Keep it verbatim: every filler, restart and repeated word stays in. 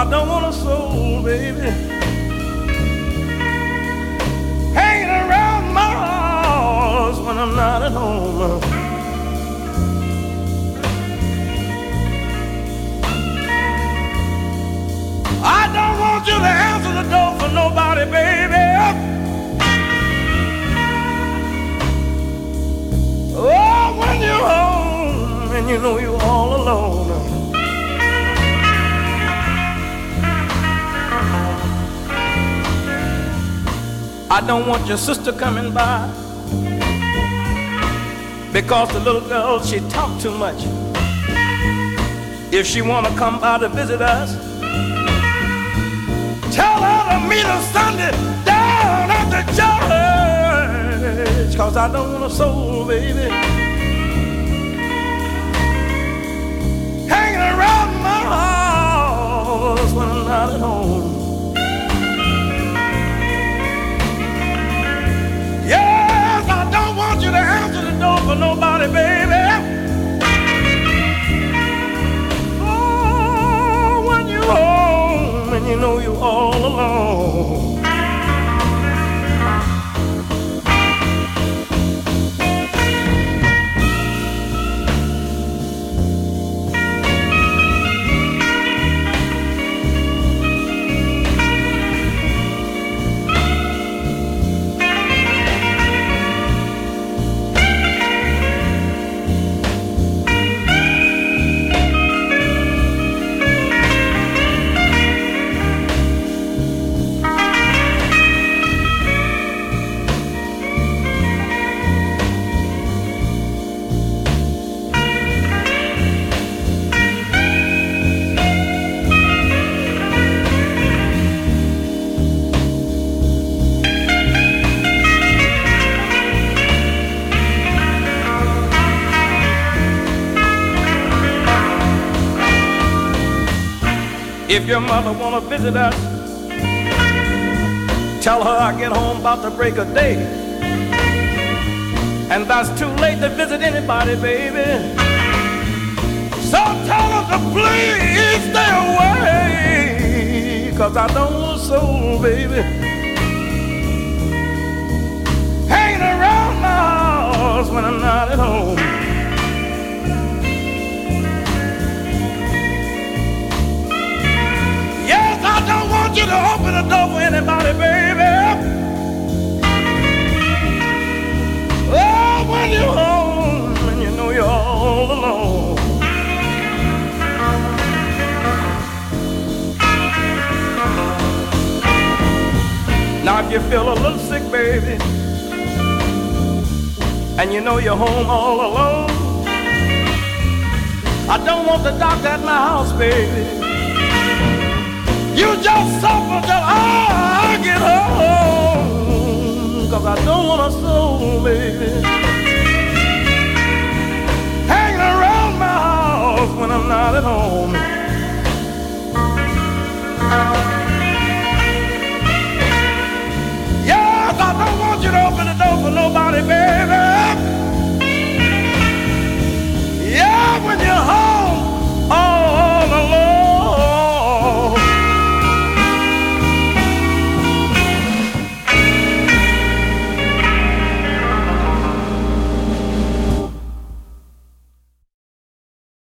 I don't want a soul, baby, hanging around my house when I'm not at home. I don't want you to answer the door for nobody, baby. Oh, when you're home and you know you're all alone. I don't want your sister coming by because the little girl, she talk too much. If she wanna come by to visit us, tell her to meet us Sunday down at the church, cause I don't want a soul, baby, hanging around my house when I'm not at home. Yes, I don't want you to answer the door for nobody, baby. Oh, when you're home and you know you're all alone. If your mother wanna visit us, tell her I get home about the break of day, and that's too late to visit anybody, baby. So tell her to please stay away, cause I don't want a soul, baby, hanging around my house when I'm not at home. I don't want you to open the door for anybody, baby. Oh, when you're home and you know you're all alone. Now if you feel a little sick, baby, and you know you're home all alone, I don't want the doctor at my house, baby. You just suffer till I get home, cause I don't want a soul, baby, hanging around my house when I'm not at home.